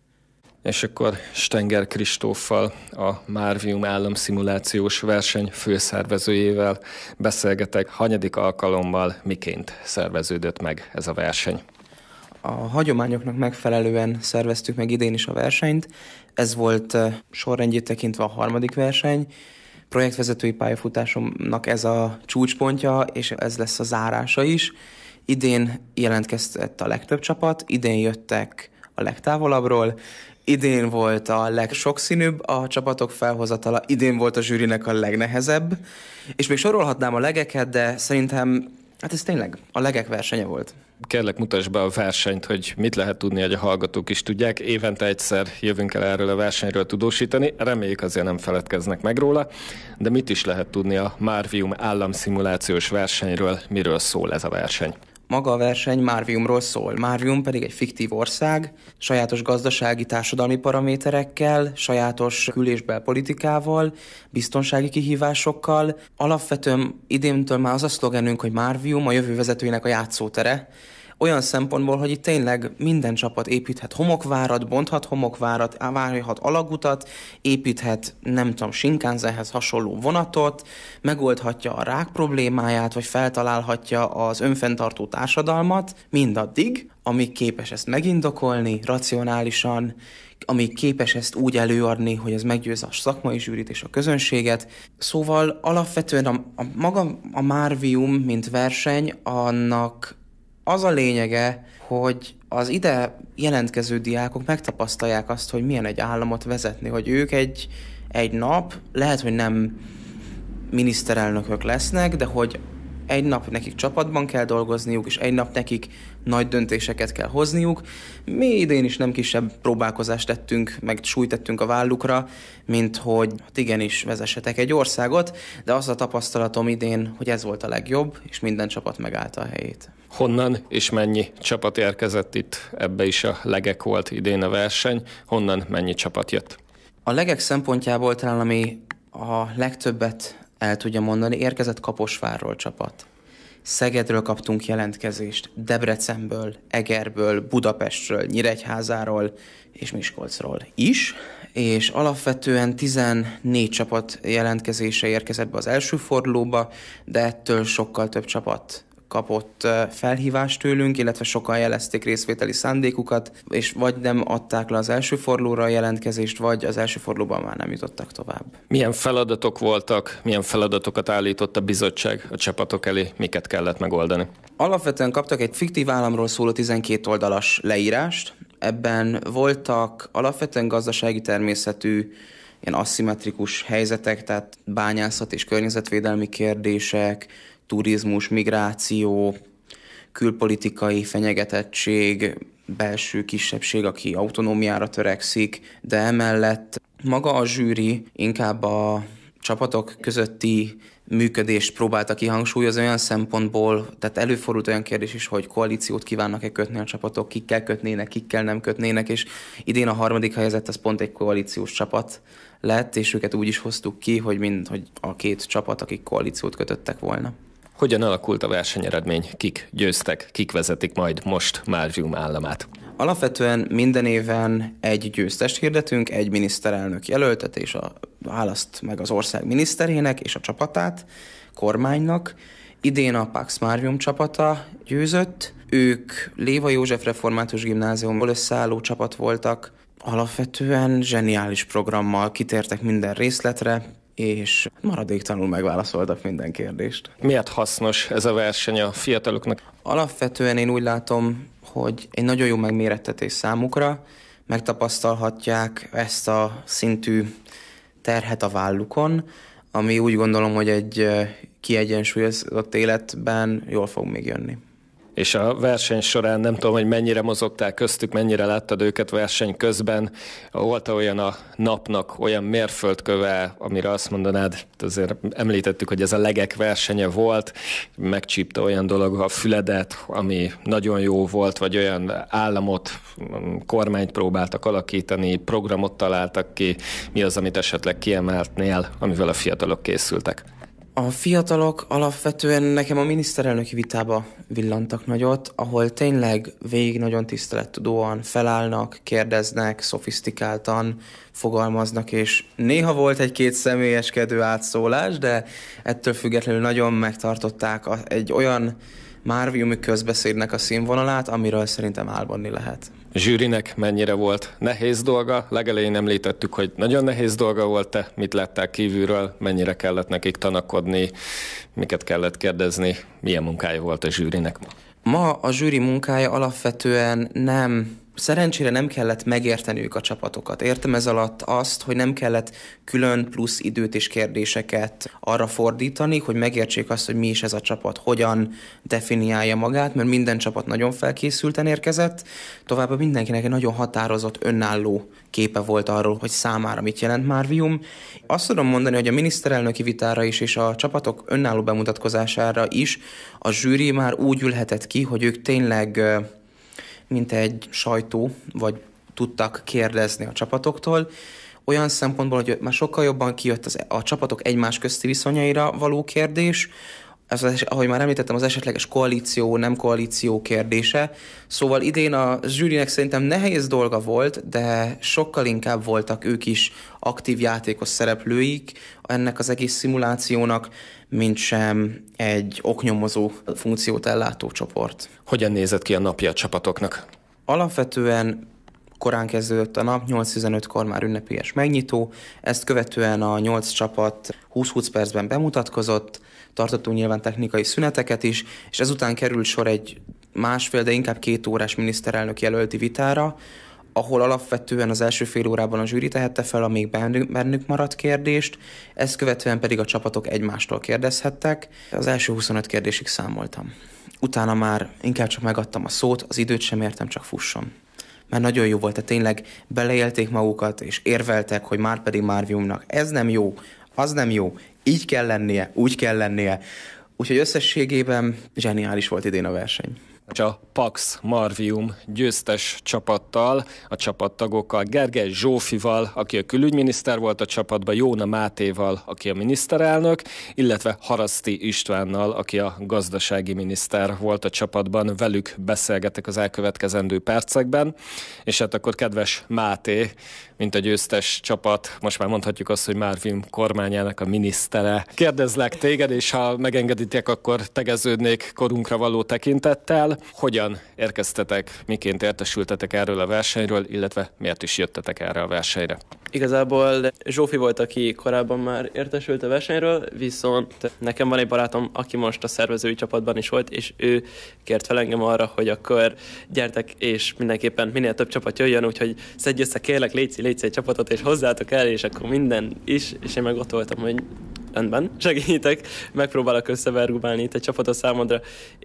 És akkor Stenger Kristóffal, a Marvium államszimulációs verseny főszervezőjével beszélgetek. Hanyadik alkalommal miként szerveződött meg ez a verseny? A hagyományoknak megfelelően szerveztük meg idén is a versenyt. Ez volt sorrendjét tekintve a harmadik verseny. Projektvezetői pályafutásomnak ez a csúcspontja, és ez lesz a zárása is. Idén jelentkezett a legtöbb csapat, idén jöttek a legtávolabbról, idén volt a legsokszínűbb a csapatok felhozatala, idén volt a zsűrinek a legnehezebb, és még sorolhatnám a legeket, de szerintem ez tényleg a legek versenye volt. Kérlek, mutasd be a versenyt, hogy mit lehet tudni, hogy a hallgatók is tudják. Évente egyszer jövünk el erről a versenyről tudósítani, reméljük azért nem feledkeznek meg róla, de mit is lehet tudni a Marvium államszimulációs versenyről, miről szól ez a verseny? Maga a verseny Marviumról szól. Marvium pedig egy fiktív ország, sajátos gazdasági, társadalmi paraméterekkel, sajátos kül- és belpolitikával, biztonsági kihívásokkal. Alapvetően idéntől már az a szlogenünk, hogy Marvium a jövő vezetőinek a játszótere. Olyan szempontból, hogy itt tényleg minden csapat építhet homokvárat, bonthat homokvárat, várhat alagutat, építhet, nem tudom, Shinkansenhez hasonló vonatot, megoldhatja a rák problémáját, vagy feltalálhatja az önfenntartó társadalmat, mindaddig, amíg képes ezt megindokolni, racionálisan, amíg képes ezt úgy előadni, hogy ez meggyőzze a szakmai zsűrit és a közönséget. Szóval alapvetően maga a Marvium, mint verseny, annak az a lényege, hogy az ide jelentkező diákok megtapasztalják azt, hogy milyen egy államot vezetni, hogy ők egy nap, lehet, hogy nem miniszterelnökök lesznek, de hogy egy nap nekik csapatban kell dolgozniuk, és egy nap nekik nagy döntéseket kell hozniuk. Mi idén is nem kisebb próbálkozást tettünk, meg súlyt tettünk a vállukra, mint hogy igenis vezessetek egy országot, de az a tapasztalatom idén, hogy ez volt a legjobb, és minden csapat megállta a helyét. Honnan és mennyi csapat érkezett itt? Ebbe is a legek volt idén a verseny. Honnan mennyi csapat jött? A legek szempontjából talán ami a legtöbbet el tudja mondani, érkezett Kaposvárról csapat. Szegedről kaptunk jelentkezést, Debrecenből, Egerből, Budapestről, Nyíregyházáról és Miskolcról is, és alapvetően 14 csapat jelentkezése érkezett be az első fordulóba, de ettől sokkal több csapat kapott felhívást tőlünk, illetve sokan jelezték részvételi szándékukat, és vagy nem adták le az első fordulóra a jelentkezést, vagy az első fordulóban már nem jutottak tovább. Milyen feladatok voltak, milyen feladatokat állított a bizottság a csapatok elé, miket kellett megoldani? Alapvetően kaptak egy fiktív államról szóló 12 oldalas leírást. Ebben voltak alapvetően gazdasági természetű, ilyen aszimmetrikus helyzetek, tehát bányászat és környezetvédelmi kérdések, turizmus, migráció, külpolitikai fenyegetettség, belső kisebbség, aki autonómiára törekszik, de emellett maga a zsűri inkább a csapatok közötti működést próbálta kihangsúlyozni olyan szempontból, tehát előfordult olyan kérdés is, hogy koalíciót kívánnak-e kötni a csapatok, kikkel kötnének, kikkel nem kötnének, és idén a harmadik helyezett, az pont egy koalíciós csapat lett, és őket úgy is hoztuk ki, hogy a két csapat, akik koalíciót kötöttek volna. Hogyan alakult a versenyeredmény? Kik győztek, kik vezetik majd most Marvium államát? Alapvetően minden éven egy győztest hirdetünk, egy miniszterelnök jelöltet, és választ meg az ország miniszterének és a csapatát, kormánynak. Idén a Pax Marvium csapata győzött. Ők Léva József Református Gimnáziumból összeálló csapat voltak. Alapvetően zseniális programmal kitértek minden részletre, és maradéktalanul megválaszoltak minden kérdést. Miért hasznos ez a verseny a fiataloknak? Alapvetően én úgy látom, hogy egy nagyon jó megmérettetés számukra, megtapasztalhatják ezt a szintű terhet a vállukon, ami úgy gondolom, hogy egy kiegyensúlyozott életben jól fog még jönni. És a verseny során nem tudom, hogy mennyire mozogtál köztük, mennyire láttad őket verseny közben. Volt olyan a napnak olyan mérföldköve, amire azt mondanád, azért említettük, hogy ez a legek versenye volt, megcsípte olyan dolog a füledet, ami nagyon jó volt, vagy olyan államot, kormányt próbáltak alakítani, programot találtak ki. Mi az, amit esetleg kiemeltnél, amivel a fiatalok készültek? A fiatalok alapvetően nekem a miniszterelnöki vitába villantak nagyot, ahol tényleg végig nagyon tisztelettudóan felállnak, kérdeznek, szofisztikáltan fogalmaznak, és néha volt egy-két személyeskedő átszólás, de ettől függetlenül nagyon megtartották egy olyan Marviumi közbeszédnek a színvonalát, amiről szerintem álmodni lehet. Zsűrinek mennyire volt nehéz dolga? Legelején említettük, hogy nagyon nehéz dolga volt, te mit látták kívülről, mennyire kellett nekik tanakodni, miket kellett kérdezni, milyen munkája volt a zsűrinek? Ma a zsűri munkája alapvetően szerencsére nem kellett megérteniük a csapatokat. Értem ez alatt azt, hogy nem kellett külön plusz időt és kérdéseket arra fordítani, hogy megértsék azt, hogy mi is ez a csapat, hogyan definiálja magát, mert minden csapat nagyon felkészülten érkezett. Továbbá mindenkinek egy nagyon határozott, önálló képe volt arról, hogy számára mit jelent Marvium. Azt tudom mondani, hogy a miniszterelnöki vitára is és a csapatok önálló bemutatkozására is a zsűri már úgy ülhetett ki, hogy ők tényleg mint egy sajtó, vagy tudtak kérdezni a csapatoktól, olyan szempontból, hogy már sokkal jobban kijött a csapatok egymás közti viszonyaira való kérdés, ahogy már említettem, az esetleges koalíció, nem koalíció kérdése. Szóval idén a zsűrinek szerintem nehéz dolga volt, de sokkal inkább voltak ők is aktív játékos szereplőik ennek az egész szimulációnak, mint sem egy oknyomozó funkciót ellátó csoport. Hogyan nézett ki a napja a csapatoknak? Alapvetően korán kezdődött a nap, 8:15-kor már ünnepélyes megnyitó, ezt követően a 8 csapat 20-20 percben bemutatkozott, tartottunk nyilván technikai szüneteket is, és ezután került sor egy másfél, de inkább 2 órás miniszterelnök jelölti vitára, ahol alapvetően az első fél órában a zsűri tehette fel a még bennük maradt kérdést, ezt követően pedig a csapatok egymástól kérdezhettek. Az első 25 kérdésig számoltam. Utána már inkább csak megadtam a szót, az időt sem értem, csak fusson. Mert nagyon jó volt, tehát tényleg beleélték magukat, és érveltek, hogy már pedig Marviumnak ez nem jó, az nem jó, így kell lennie, úgy kell lennie. Úgyhogy összességében zseniális volt idén a verseny. A Pax Marvium győztes csapattal, a csapattagokkal, Gergely Zsófival, aki a külügyminiszter volt a csapatban, Jóna Mátéval, aki a miniszterelnök, illetve Haraszti Istvánnal, aki a gazdasági miniszter volt a csapatban. Velük beszélgetek az elkövetkezendő percekben. És hát akkor kedves Máté, mint a győztes csapat, most már mondhatjuk azt, hogy Marvium kormányának a minisztere. Kérdezlek téged, és ha megengeditek, akkor tegeződnék korunkra való tekintettel. Hogyan érkeztetek, miként értesültetek erről a versenyről, illetve miért is jöttetek erre a versenyre? Igazából Zsófi volt, aki korábban már értesült a versenyről, viszont nekem van egy barátom, aki most a szervezői csapatban is volt, és ő kért fel engem arra, hogy akkor gyertek, és mindenképpen minél több csapat jöjjön, úgyhogy szedj össze, kérlek, légy egy csapatot, és hozzátok el, és akkor minden is, és én meg ott voltam, hogy rendben, segítek, megpróbálok összevergubálni itt egy csapatot számodra,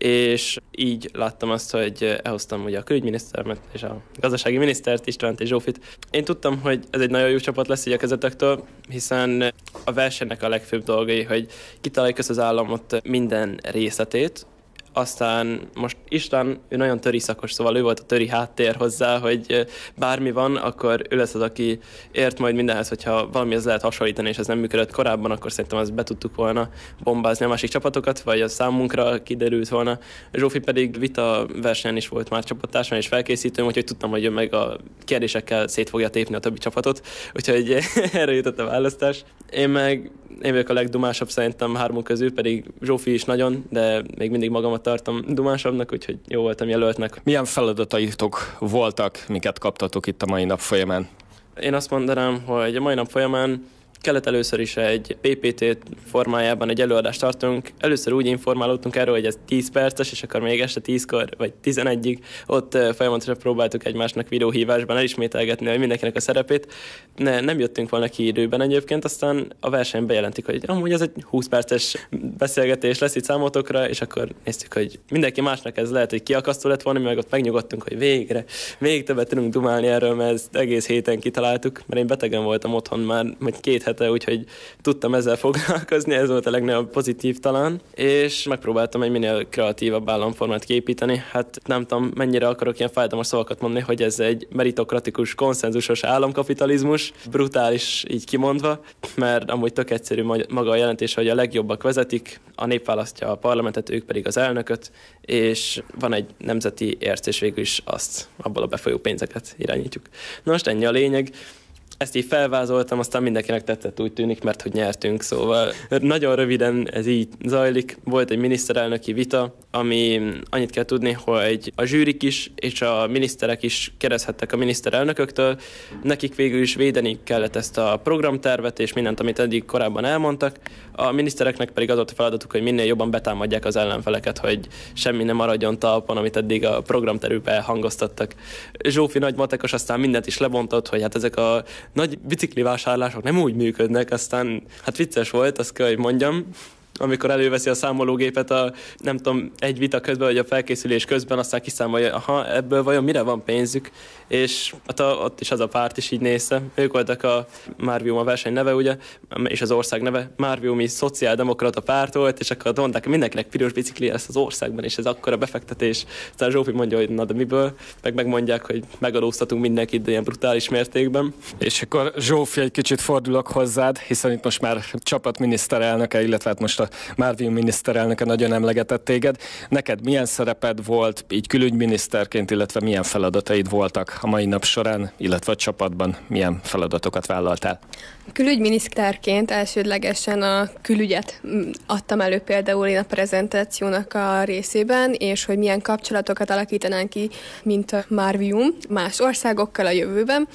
és így láttam azt, hogy elhoztam ugye a külügyminiszteremet és a gazdasági minisztert, Istvánt és Zsófit. Én tudtam, hogy ez egy nagyon jó csapat lesz így a kezetektől, hiszen a versenynek a legfőbb dolgai, hogy kitaláljuk az államot minden részletét. Aztán most István, ő nagyon töri szakos, szóval ő volt a töri háttér hozzá, hogy bármi van, akkor ő lesz az, aki ért majd mindenhez, hogyha valamihez lehet hasonlítani, és ez nem működött korábban, akkor szerintem azt be tudtuk volna bombázni a másik csapatokat, vagy a számunkra kiderült volna. Zsófi pedig vita versenyen is volt már csapattársam és felkészítőm, úgyhogy tudtam, hogy ő meg a kérdésekkel szét fogja tépni a többi csapatot, úgyhogy erre jutott a választás. Én vagyok a legdumásabb szerintem hármunk közül, pedig Zsófi is nagyon, de még mindig magamat tartom dumásabbnak, úgyhogy jó voltam jelöltnek. Milyen feladataitok voltak, miket kaptatok itt a mai nap folyamán? Én azt mondanám, hogy a mai nap folyamán kellett először is egy PPT formájában egy előadást tartunk. Először úgy informálódtunk erről, hogy ez 10 perces, és akkor még este 10-kor vagy 11-ig ott folyamatosan próbáltuk egymásnak videóhívásban elismételgetni, hogy mindenkinek a szerepét. Nem jöttünk volna ki időben egyébként, aztán a versenyben bejelentik, hogy amúgy ez egy 20 perces beszélgetés lesz itt számotokra, és akkor néztük, hogy mindenki másnak ez lehet, hogy kiakasztó lett volna, mi meg ott megnyugodtunk, hogy végre, még többet tudunk dumálni erről, mert ezt egész héten kitaláltuk, mert én betegen voltam otthon már 2 hete, úgyhogy tudtam ezzel foglalkozni, ez volt a legnagyobb pozitív talán, és megpróbáltam egy minél kreatívabb államformát kiépíteni. Hát nem tudom, mennyire akarok ilyen fájdalmas szavakat mondani, hogy ez egy meritokratikus, konszenzusos államkapitalizmus, brutális így kimondva, mert amúgy tök egyszerű maga a jelentés, hogy a legjobbak vezetik, a nép választja a parlamentet, ők pedig az elnököt, és van egy nemzeti érc, és végül is azt, abból a befolyó pénzeket irányítjuk. Na most ennyi a lényeg. Ezt így felvázoltam, aztán mindenkinek tetszett, úgy tűnik, mert hogy nyertünk, szóval nagyon röviden ez így zajlik. Volt egy miniszterelnöki vita, ami annyit kell tudni, hogy a zsűrik is és a miniszterek is kérdezhettek a miniszterelnököktől. Nekik végül is védeni kellett ezt a programtervet és mindent, amit eddig korábban elmondtak. A minisztereknek pedig az volt a feladatuk, hogy minél jobban betámadják az ellenfeleket, hogy semmi nem maradjon talpon, amit eddig a programtervben hangoztattak. Zsófi nagy matekos aztán mindent is lebontott, hogy hát ezek a nagy biciklivásárlások nem úgy működnek, aztán hát vicces volt, azt kell, hogy mondjam, amikor előveszi a számológépet nem tudom, egy vita közben, vagy a felkészülés közben, aztán kiszámolja, aha, ebből vajon mire van pénzük, és ott is az a párt is így nézte. Ők voltak a Marvium a verseny neve, ugye, és az ország neve. Marviumi szociáldemokrata párt volt, és akkor mondták, mindenkinek piros bicikli lesz az országban, és ez akkora befektetés. Aztán Zsófi mondja, hogy na de miből, megmondják, hogy megadóztatunk mindenkit, de ilyen brutális mértékben. És akkor Zsófi, egy kicsit fordulok hozzád, hiszen itt most már csapatminiszterelnöke, illetve hát most a Marvium miniszterelnöke nagyon emlegetett téged. Neked milyen szereped volt így külügyminiszterként, illetve milyen feladataid voltak a mai nap során, illetve a csapatban milyen feladatokat vállaltál? Külügyminiszterként elsődlegesen a külügyet adtam elő például én a prezentációnak a részében, és hogy milyen kapcsolatokat alakítanánk ki, mint a Marvium más országokkal a jövőben.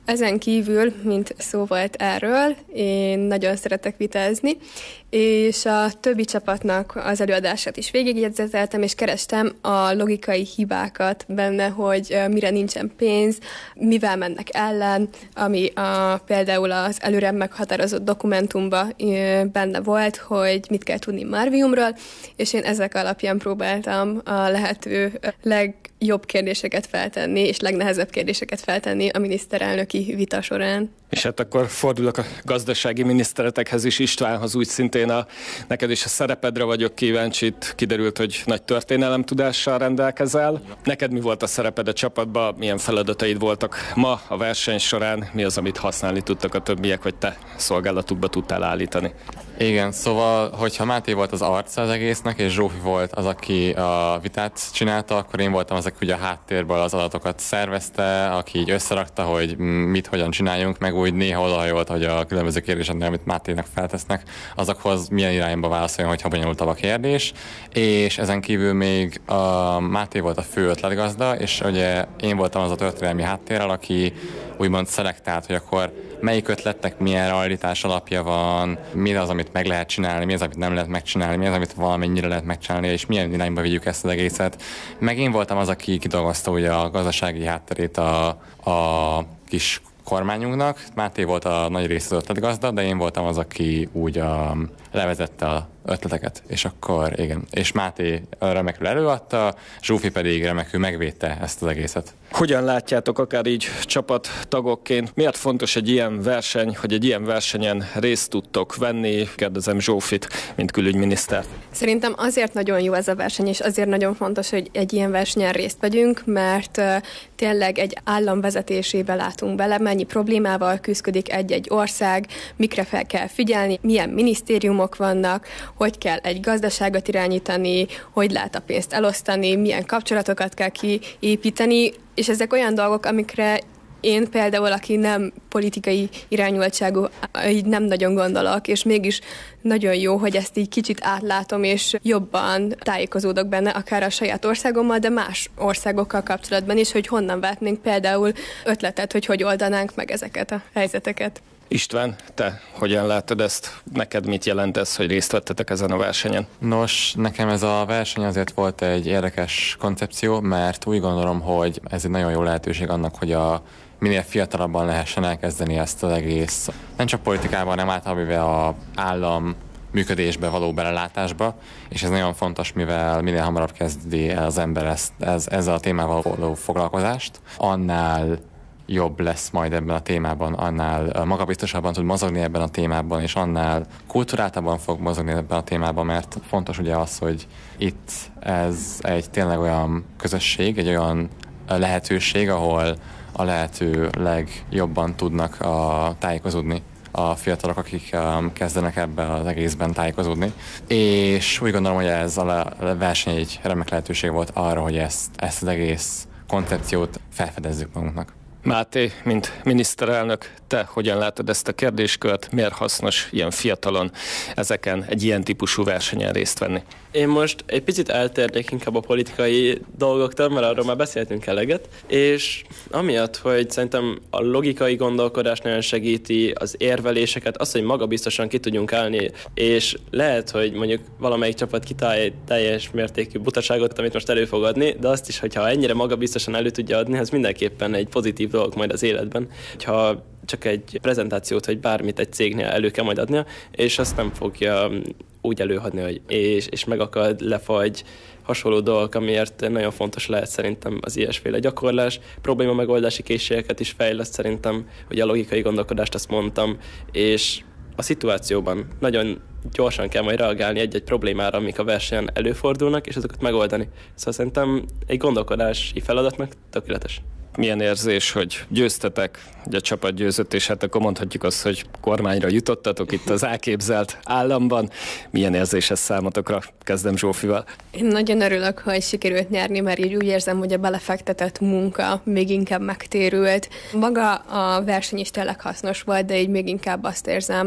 Ezen kívül, mint szó volt erről, én nagyon szeretek vitázni, és a többi csapatnak az előadását is végigjegyzeteltem, és kerestem a logikai hibákat benne, hogy mire nincsen pénz, mivel mennek ellen, ami például az előre meghatározott dokumentumban benne volt, hogy mit kell tudni Marviumról, és én ezek alapján próbáltam a lehető legjobb kérdéseket feltenni, és legnehezebb kérdéseket feltenni a miniszterelnöki vita során. És hát akkor fordulok a gazdasági miniszteretekhez is, Istvánhoz, úgy szintén neked is a szerepedre vagyok kíváncsi. Itt kiderült, hogy nagy történelemtudással rendelkezel. Neked mi volt a szereped a csapatban, milyen feladataid voltak ma a verseny során, mi az, amit használni tudtak a többiek, hogy te szolgálatukba tudtál állítani? Igen, szóval, hogyha Máté volt az arca az egésznek, és Zsófi volt az, aki a vitát csinálta, akkor én voltam az, aki ugye a háttérből az adatokat szervezte, aki így összerakta, hogy mit, hogyan csináljunk, meg úgy néha odahajolt, hogy a különböző kérdéseknél, amit Mátének feltesznek, azokhoz milyen irányba válaszoljon, hogyha bonyolultabb a kérdés. És ezen kívül még a Máté volt a fő ötletgazda, és ugye én voltam az a történelmi háttérrel, aki úgymond szelektált, hogy akkor melyik ötletnek milyen realitás alapja van, mi az, amit meg lehet csinálni, mi az, amit nem lehet megcsinálni, mi az, amit valamennyire lehet megcsinálni, és milyen irányba vigyük ezt az egészet. Meg én voltam az, aki kidolgozta ugye a gazdasági hátterét a kis kormányunknak. Máté volt a nagy rész az ötletgazda, de én voltam az, aki úgy levezette a ötleteket, és akkor igen. És Máté remekül előadta, Zsófi pedig remekül megvédte ezt az egészet. Hogyan látjátok akár így csapattagokként? Miért fontos egy ilyen verseny, hogy egy ilyen versenyen részt tudtok venni? Kérdezem Zsófit, mint külügyminiszter. Szerintem azért nagyon jó ez a verseny, és azért nagyon fontos, hogy egy ilyen versenyen részt vegyünk, mert tényleg egy állam vezetésébe látunk bele, mennyi problémával küzdik egy-egy ország, mikre fel kell figyelni, milyen minisztériumok vannak, hogy kell egy gazdaságot irányítani, hogy lehet a pénzt elosztani, milyen kapcsolatokat kell kiépíteni, és ezek olyan dolgok, amikre én például, aki nem politikai irányultságú, így nem nagyon gondolok, és mégis nagyon jó, hogy ezt így kicsit átlátom, és jobban tájékozódok benne, akár a saját országommal, de más országokkal kapcsolatban is, hogy honnan vetnénk például ötletet, hogy oldanánk meg ezeket a helyzeteket. István, te hogyan látod ezt? Neked mit jelent ez, hogy részt vettetek ezen a versenyen? Nos, nekem ez a verseny azért volt egy érdekes koncepció, mert úgy gondolom, hogy ez egy nagyon jó lehetőség annak, hogy minél fiatalabban lehessen elkezdeni ezt az egész, nem csak politikában, hanem általában az állam működésbe való belelátásba, és ez nagyon fontos, mivel minél hamarabb kezdi az ember ezzel a témával való foglalkozást, annál jobb lesz majd ebben a témában, annál magabiztosabban tud mozogni ebben a témában, és annál kulturáltabban fog mozogni ebben a témában, mert fontos ugye az, hogy itt ez egy tényleg olyan közösség, egy olyan lehetőség, ahol a lehető legjobban tudnak tájékozódni a fiatalok, akik kezdenek ebben az egészben tájékozódni. És úgy gondolom, hogy ez a verseny egy remek lehetőség volt arra, hogy ezt az egész koncepciót felfedezzük magunknak. Máté, mint miniszterelnök, te hogyan látod ezt a kérdéskört? Miért hasznos ilyen fiatalon ezeken egy ilyen típusú versenyen részt venni? Én most egy picit eltérnék inkább a politikai dolgoktól, mert arról már beszéltünk eleget, és amiatt, hogy szerintem a logikai gondolkodás nagyon segíti az érveléseket, az, hogy magabiztosan ki tudjunk állni, és lehet, hogy mondjuk valamelyik csapat kitálj teljes mértékű butaságot, amit most elő fog adni, de azt is, hogyha ennyire magabiztosan elő tudja adni, az mindenképpen egy pozitív dolog majd az életben. Ha csak egy prezentációt, vagy bármit egy cégnél elő kell majd adnia, és azt nem fogja úgy előadni, hogy és megakad, lefagy, hasonló dolgok, amiért nagyon fontos lehet szerintem az ilyesféle gyakorlás. Probléma megoldási készségeket is fejleszt szerintem, hogy a logikai gondolkodást azt mondtam, és a szituációban nagyon gyorsan kell majd reagálni egy-egy problémára, amik a versenyen előfordulnak, és azokat megoldani. Szóval szerintem egy gondolkodási feladatnak tökéletes. Milyen érzés, hogy győztetek, hogy a csapat győzött, és hát akkor mondhatjuk azt, hogy kormányra jutottatok itt az elképzelt államban. Milyen érzés ez számotokra? Kezdem Zsófival. Én nagyon örülök, hogy sikerült nyerni, mert így úgy érzem, hogy a belefektetett munka még inkább megtérült. Maga a verseny is tényleg hasznos volt, de így még inkább azt érzem,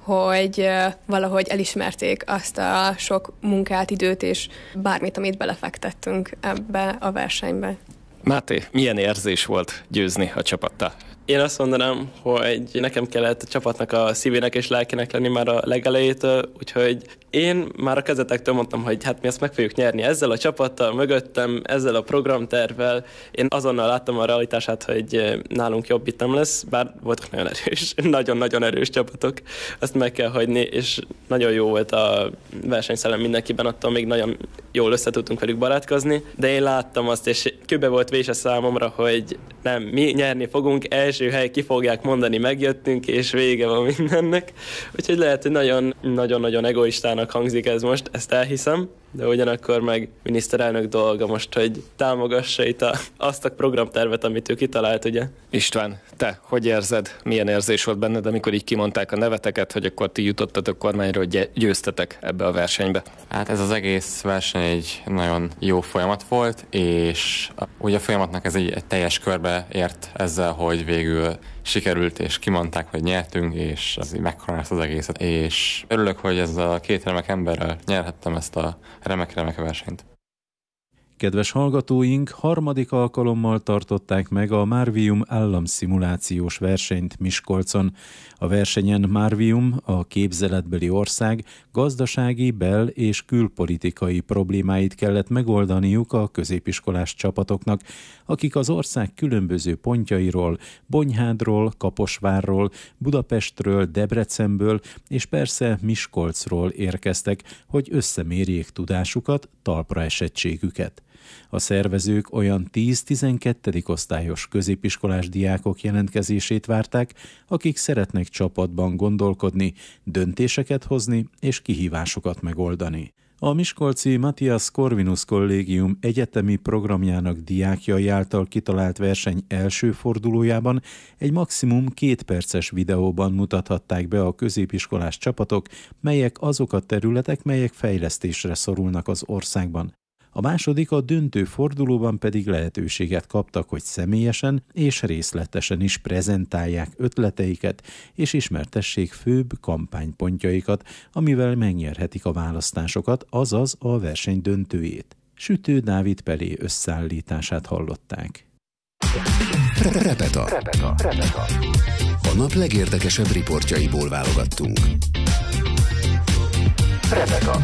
hogy valahogy elismerték azt a sok munkát, időt és bármit, amit belefektettünk ebbe a versenybe. Máté, milyen érzés volt győzni a csapattal? Én azt mondanám, hogy nekem kellett a csapatnak a szívének és lelkének lenni már a legelejétől, úgyhogy én már a kezdetektől mondtam, hogy hát mi ezt meg fogjuk nyerni ezzel a csapattal, mögöttem, ezzel a programtervvel. Én azonnal láttam a realitását, hogy nálunk jobb itt nem lesz, bár voltak nagyon erős, nagyon-nagyon erős csapatok, azt meg kell hagyni, és nagyon jó volt a versenyszellem mindenkiben, attól még nagyon jól össze tudtunk velük barátkozni, de én láttam azt, és kőbe volt vés a számomra, hogy nem, mi nyerni fogunk, első hely ki fogják mondani, megjöttünk, és vége van mindennek. Úgyhogy lehet, hogy nagyon-nagyon egoistának hangzik ez most, ezt elhiszem, de ugyanakkor meg miniszterelnök dolga most, hogy támogassa itt azt a programtervet, amit ő kitalált, ugye? István, te hogy érzed? Milyen érzés volt benned, amikor így kimondták a neveteket, hogy akkor ti jutottatok kormányra, hogy győztetek ebbe a versenybe? Hát ez az egész verseny egy nagyon jó folyamat volt, és ugye a folyamatnak ez egy teljes körbe ért ezzel, hogy végül sikerült, és kimondták, hogy nyertünk, és az így megkoronált az egészet. És örülök, hogy ezzel a két remek emberrel nyerhettem ezt a remek versenyt. Kedves hallgatóink, harmadik alkalommal tartották meg a Marvium államszimulációs versenyt Miskolcon. A versenyen Marvium, a képzeletbeli ország gazdasági, bel- és külpolitikai problémáit kellett megoldaniuk a középiskolás csapatoknak, akik az ország különböző pontjairól, Bonyhádról, Kaposvárról, Budapestről, Debrecenből és persze Miskolcról érkeztek, hogy összemérjék tudásukat, talpra esettségüket. A szervezők olyan 10-12. osztályos középiskolás diákok jelentkezését várták, akik szeretnek csapatban gondolkodni, döntéseket hozni és kihívásokat megoldani. A miskolci Matthias Corvinus Kollégium egyetemi programjának diákjai által kitalált verseny első fordulójában egy maximum 2 perces videóban mutathatták be a középiskolás csapatok, melyek azok a területek, melyek fejlesztésre szorulnak az országban. A második, a döntő fordulóban pedig lehetőséget kaptak, hogy személyesen és részletesen is prezentálják ötleteiket és ismertessék főbb kampánypontjaikat, amivel megnyerhetik a választásokat, azaz a verseny döntőjét. Sütő Dávid Pelé összeállítását hallották. Repeta. A nap legérdekesebb riportjaiból válogattunk. Repeta.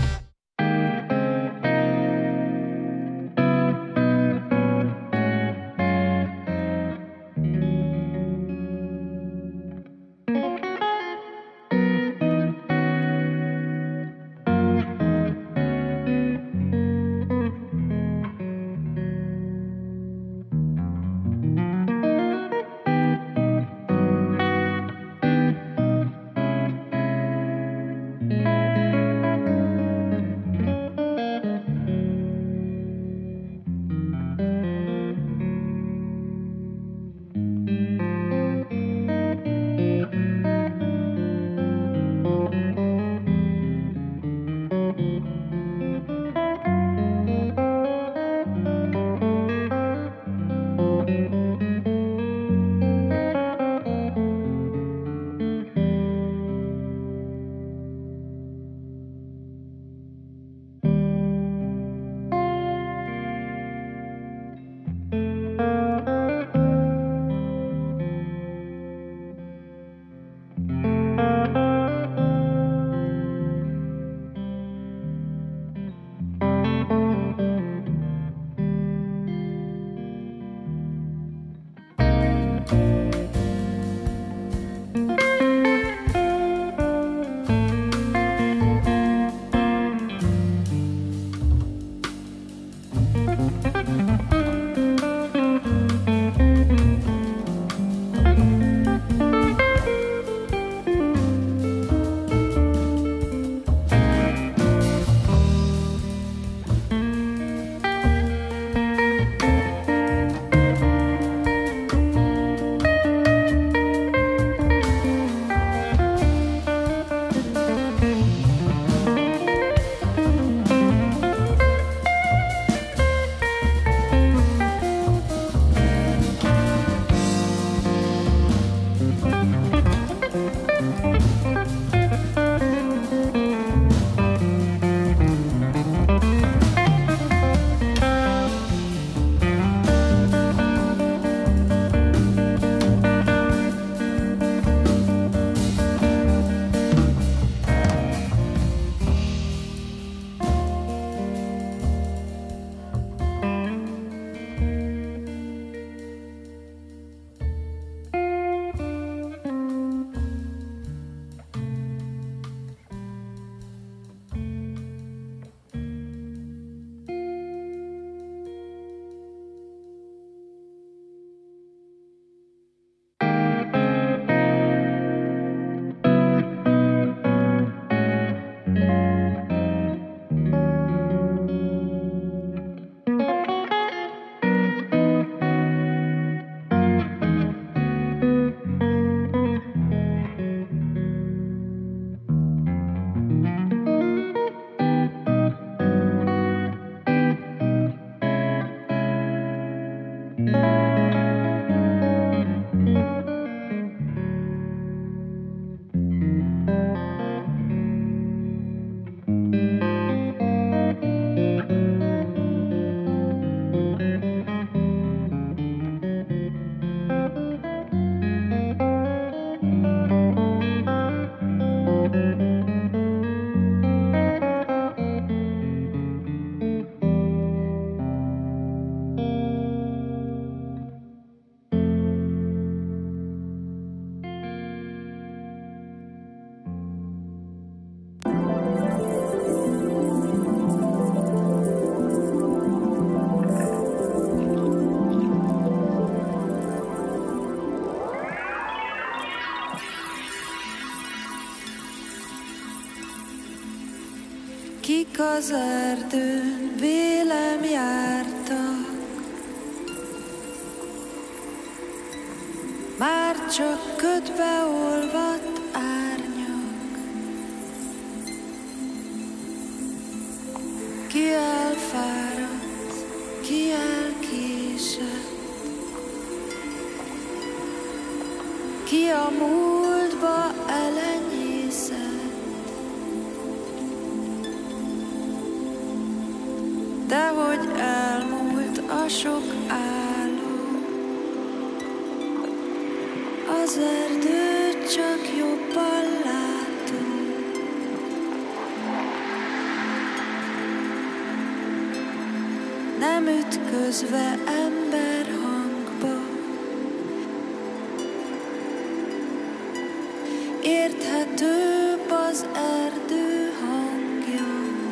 az erdőn vélem jártak, már csak ködbe olvadt árnyak. Ki elfáradt, ki elkésett, ki a múltba elenyészett. Dehogy elmúlt a sok álom, az erdőt csak jobban látom. Nem ütközve ember hangba, érthetőbb az erdő hangja.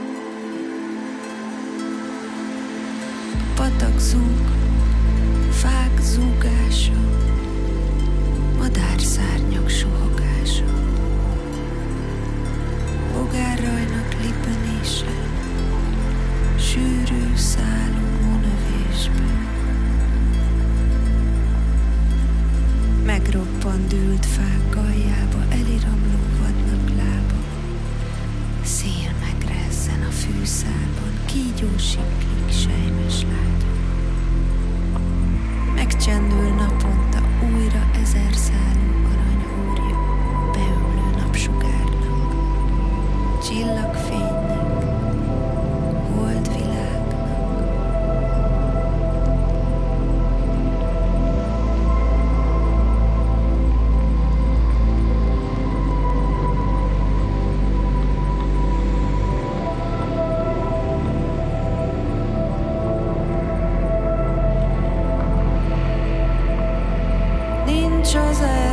Patak zúg, fák zúgása, madárszárnyak suhogása, bogárrajnak lipenése, sűrű szálú növésből. Megroppant ült fák galjába, eliramló vadnak lába, szél megrezzen a fűszálban, kígyó siklik sejmes láda. Megcsendül naponta újra 1000 szálú aranyhúrja, beömlő napsugárnak, csillagfénynek, holdvilágnak. Nincs az